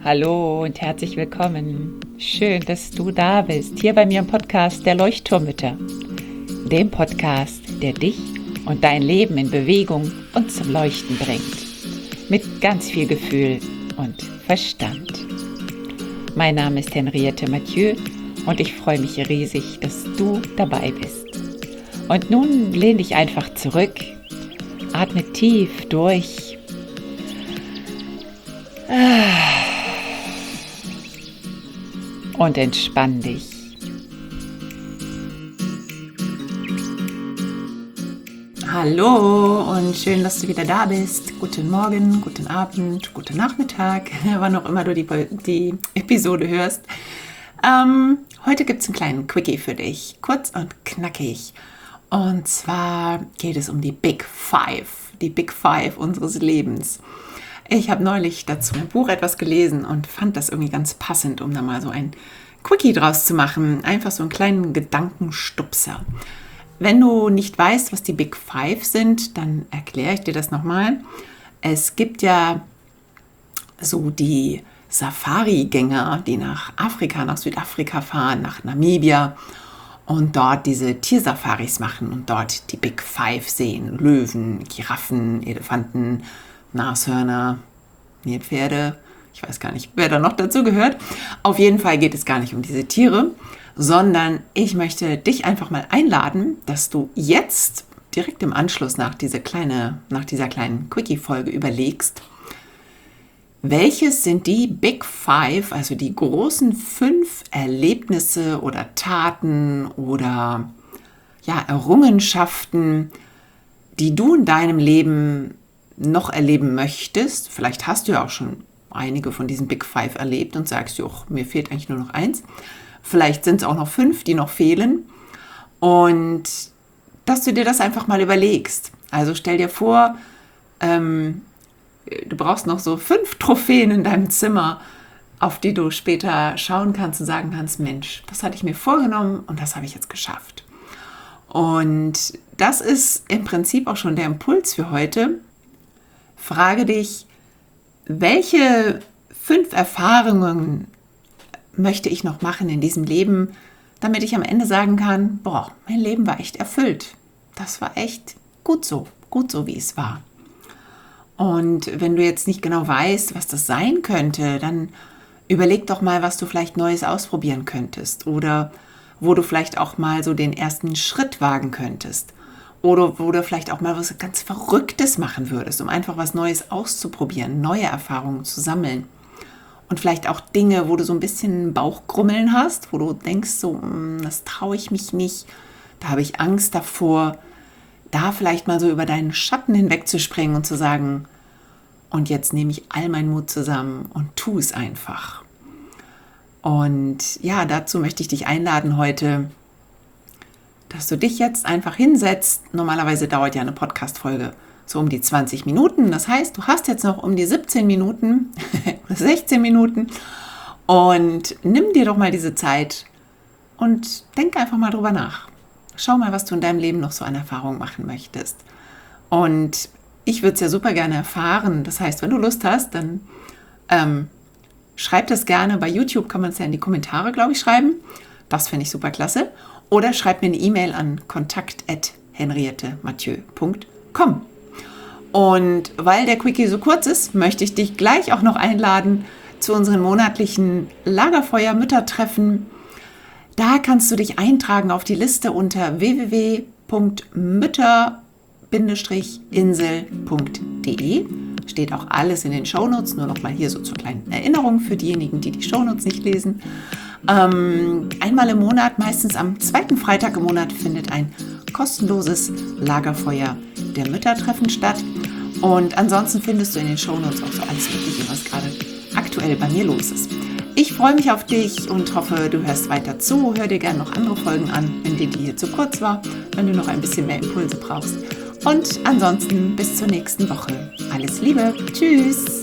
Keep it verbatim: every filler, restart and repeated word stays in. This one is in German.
Hallo und herzlich willkommen. Schön, dass du da bist, hier bei mir im Podcast der Leuchtturmmütter. Dem Podcast, der dich und dein Leben in Bewegung und zum Leuchten bringt. Mit ganz viel Gefühl und Verstand. Mein Name ist Henriette Mathieu und ich freue mich riesig, dass du dabei bist. Und nun lehn dich einfach zurück, atme tief durch. Und entspann dich. Hallo und schön, dass du wieder da bist. Guten Morgen, guten Abend, guten Nachmittag, wann auch immer du die, die Episode hörst. Ähm, heute gibt es einen kleinen Quickie für dich, kurz und knackig. Und zwar geht es um die Big Five, die Big Five unseres Lebens. Ich habe neulich dazu ein Buch etwas gelesen und fand das irgendwie ganz passend, um da mal so ein Quickie draus zu machen. Einfach so einen kleinen Gedankenstupser. Wenn du nicht weißt, was die Big Five sind, dann erkläre ich dir das nochmal. Es gibt ja so die Safari-Gänger, die nach Afrika, nach Südafrika fahren, nach Namibia und dort diese Tiersafaris machen und dort die Big Five sehen. Löwen, Giraffen, Elefanten, Nashörner, Nilpferde, ich weiß gar nicht, wer da noch dazu gehört. Auf jeden Fall geht es gar nicht um diese Tiere, sondern ich möchte dich einfach mal einladen, dass du jetzt direkt im Anschluss nach, diese kleine, nach dieser kleinen Quickie-Folge überlegst, welches sind die Big Five, also die großen fünf Erlebnisse oder Taten oder ja, Errungenschaften, die du in deinem Leben noch erleben möchtest. Vielleicht hast du ja auch schon einige von diesen Big Five erlebt und sagst, joch, mir fehlt eigentlich nur noch eins. Vielleicht sind es auch noch fünf, die noch fehlen. Und dass du dir das einfach mal überlegst. Also stell dir vor, ähm, du brauchst noch so fünf Trophäen in deinem Zimmer, auf die du später schauen kannst und sagen kannst, Mensch, das hatte ich mir vorgenommen und das habe ich jetzt geschafft. Und das ist im Prinzip auch schon der Impuls für heute. Frage dich, welche fünf Erfahrungen möchte ich noch machen in diesem Leben, damit ich am Ende sagen kann, boah, mein Leben war echt erfüllt. Das war echt gut so, gut so, wie es war. Und wenn du jetzt nicht genau weißt, was das sein könnte, dann überleg doch mal, was du vielleicht Neues ausprobieren könntest oder wo du vielleicht auch mal so den ersten Schritt wagen könntest. Oder wo du vielleicht auch mal was ganz Verrücktes machen würdest, um einfach was Neues auszuprobieren, neue Erfahrungen zu sammeln. Und vielleicht auch Dinge, wo du so ein bisschen Bauchgrummeln hast, wo du denkst, so, das traue ich mich nicht, da habe ich Angst davor, da vielleicht mal so über deinen Schatten hinwegzuspringen und zu sagen, und jetzt nehme ich all meinen Mut zusammen und tu es einfach. Und ja, dazu möchte ich dich einladen heute, dass du dich jetzt einfach hinsetzt. Normalerweise dauert ja eine Podcast-Folge so um die zwanzig Minuten. Das heißt, du hast jetzt noch um die siebzehn Minuten, sechzehn Minuten und nimm dir doch mal diese Zeit und denk einfach mal drüber nach. Schau mal, was du in deinem Leben noch so an Erfahrungen machen möchtest. Und ich würde es ja super gerne erfahren. Das heißt, wenn du Lust hast, dann ähm, schreib das gerne. Bei YouTube kann man es ja in die Kommentare, glaube ich, schreiben. Das finde ich super klasse. Oder schreib mir eine E-Mail an kontakt at henriette mathieu punkt com. Und weil der Quickie so kurz ist, möchte ich dich gleich auch noch einladen zu unseren monatlichen Lagerfeuer-Müttertreffen. Da kannst du dich eintragen auf die Liste unter w w w punkt mütter Bindestrich insel punkt de. Steht auch alles in den Shownotes, nur noch mal hier so zur kleinen Erinnerung für diejenigen, die die Shownotes nicht lesen. Ähm, einmal im Monat, meistens am zweiten Freitag im Monat, findet ein kostenloses Lagerfeuer der Müttertreffen statt. Und ansonsten findest du in den Shownotes auch so alles Mögliche, was gerade aktuell bei mir los ist. Ich freue mich auf dich und hoffe, du hörst weiter zu. Hör dir gerne noch andere Folgen an, wenn dir die hier zu kurz war, wenn du noch ein bisschen mehr Impulse brauchst. Und ansonsten bis zur nächsten Woche. Alles Liebe. Tschüss.